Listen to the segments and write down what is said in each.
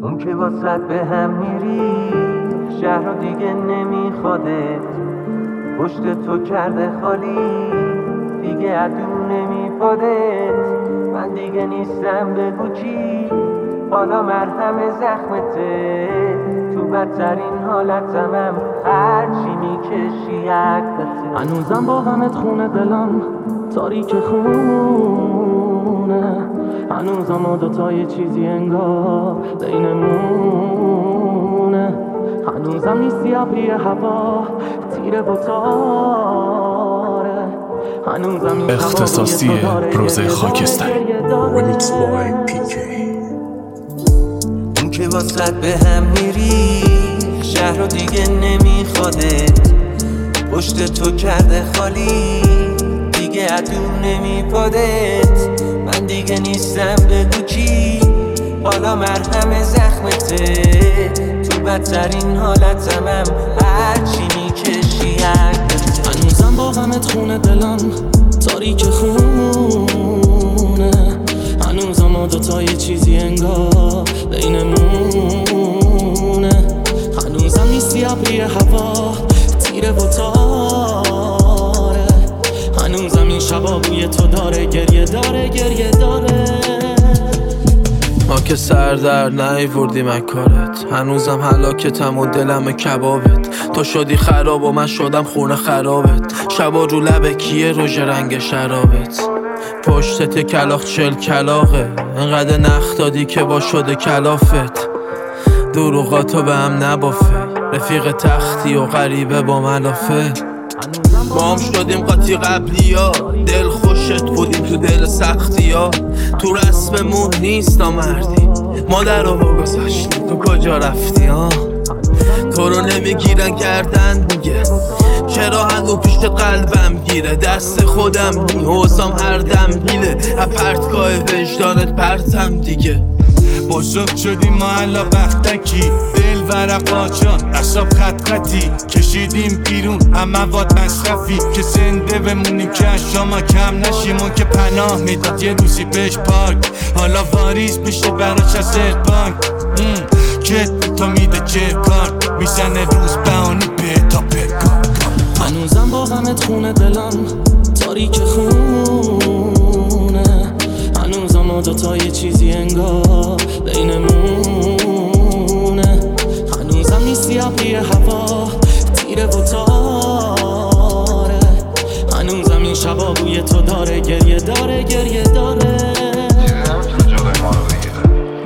اون که واسط به هم میری شهر رو دیگه نمیخوادت، پشت تو کرده خالی دیگه عدو نمیپادت. من دیگه نیستم بگو چی، حالا مرهم زخمته، تو بدترین حالتمم هرچی میکشی عقدته. هنوزم با غمت خونه دلم تاریک خونه، هنوزم ما دوتا یه چیزی انگار بینمونه. هنوزم نیستی ابری هوا تیره و تاره، هنوزم این اختصاصی روز خاکستر Remix by PK. اون که واسط به هم میری شهر رو دیگه نمیخوادت، پشت تو کرده خالی دیگه عدو نمیپادت. من دیگه نیستم بگو چی، حالا مرهم زخمته، تو بدترین حالتمم هرچی میکشی عقدته. هنوزم با غمت خونه دلم تاریک خونه، هنوزم ما دوتا یه چیزی انگار بینمونه. هنوزم نیستی ابری هوا تیره و تاره، هنوزم این شبا بوی تو داره، گریه داره گریه داره. ما که سر در نیوردیم از کارت، هنوزم هلاکتم و دلم کبابت. تو شدی خراب و من شدم خونه خرابت، شبا رو لبه کیه روژ رنگ شرابت. پشتت کلاخ 40 کلاغه، انقدر نخ دادی که با شده کلافت. دروغاتو به هم نبافه، رفیق تختی و غریبه با ملافه. ما هم شدیم قاطی قبلی ها، دل خوشت بودیم تو دل سختی ها. تو رسممون نیست نامردی، مادر رو بگذاشتیم تو کجا رفتی ها. تو رو نمیگیرن کردن دیگه، چرا هنو پیشت قلبم گیره. دست خودم حوزم هر دم گیله، اپرتگاه وجدانت پرتم دیگه. بزرگ شدیم ما الا بختکی، دل ورقاچان اصاب خط خطی، کشیدیم بیرون همه واد مصرفی، که زنده بمونیم که شما کم نشیم. اون که پناه میداد یه روزی بهش پاک، حالا واریز بشه براش از بانک. کت تو میده چه کارت، میزنه روز بهانه به تا بکار. هنوزم با غمت خونه دلم تاریک خونه، هنوزم ما دوتا یه چیزی انگار بینمونه. هنوزم نیستی ابری هوا تیره و تاره، هنوزم این شبا بوی تو داره، گریه داره گریه داره. چیزی نمیتونه جلوی ما رو بگیره.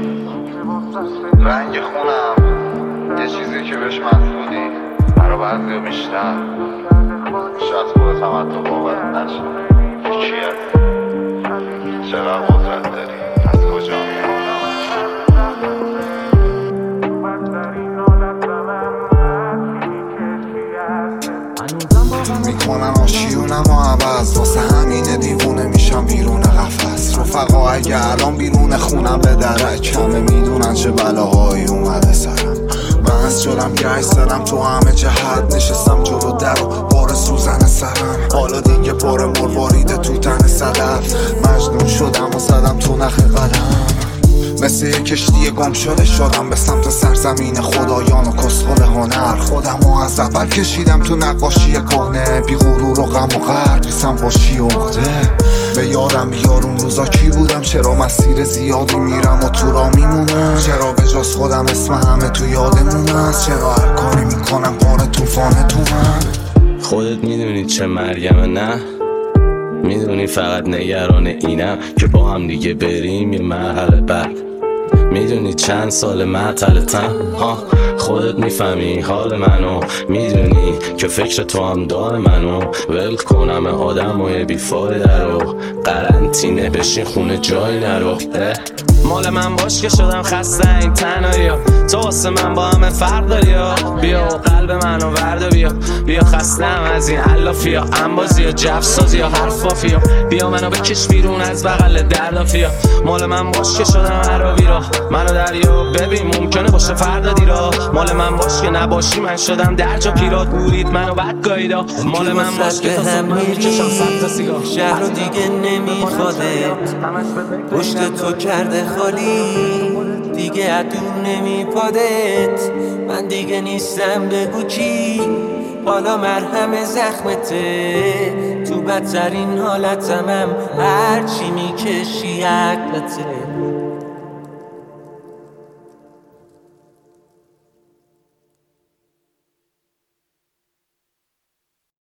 رنگ خونم یه چیزی که بهش مسئولی، برا بعضی بیشتر. شاید خودت هم حتی باورت نشه که چی هستی، چقدر قدرت داری، از کجا میاد. میکنن آشیونم و عوض، واسه همینه دیوونه میشم بیرون قفس. رفقا اگه الان بیرون خونم به درک همه میدونن چه بلاهایی اومده سرم. بس شدم گشت زدم تو همه جهت، نشستم جلو در و بار سوزن سرم. حالا دیگه پر مرواریده تو تن صدف، مجنون شدم و زدم تو نخ قلم. مثل یه کشتی گم شده شدم به سمت سرزمین خدایان و کسخل هنر. خودم و از اول کشیدم تو نقاشی کهنه، بی غرور و غم و غرق نیستم باشی عقده. به یارم بیار اون روزا کی بودم، چرا مسیر زیادی میرم و تو را میمونم. چرا به جز خودم اسم همه تو یادمون است، چرا هر کاری میکنم بار توفانه تو من. خودت میدونی چه مرگمه، نه میدونی فقط نگران اینم که با هم دیگه بریم یه مرحله بعد. میدونی چند سال معطل تنها، خودت میفهمی حال منو، میدونی که فکر تو هم دار منو. ول کنم آدمای بیفایده رو، قرنطینه بشین خونه جای نرو. مال من باش که شدم خسته این تنهایی، تو واسه من با همه فرق داری. بیا و قلب منو ورده، بیا خستم از این علافیا، انبازی یا جفسازی یا حرفافی. بیا منو بکش بیرون از بغل دردافیا، مال من باش که شدم عربی را. منو دریا ببین ممکنه باشه فردا دیرا، مال من باش که نباشی من شدم درجا پیرات. بورید منو بد گاییدا، مال من باش که تا صبح میکشم 100 تا سیگار. شهر رو دیگه نمیخوادت، پشت تو کرده خالی دیگه دیگه ادون نمیپادت. من دیگه نیستم بگو کی، حالا مرهم زخمته. تو بدترین حالتمم هرچی میکشی عقلته.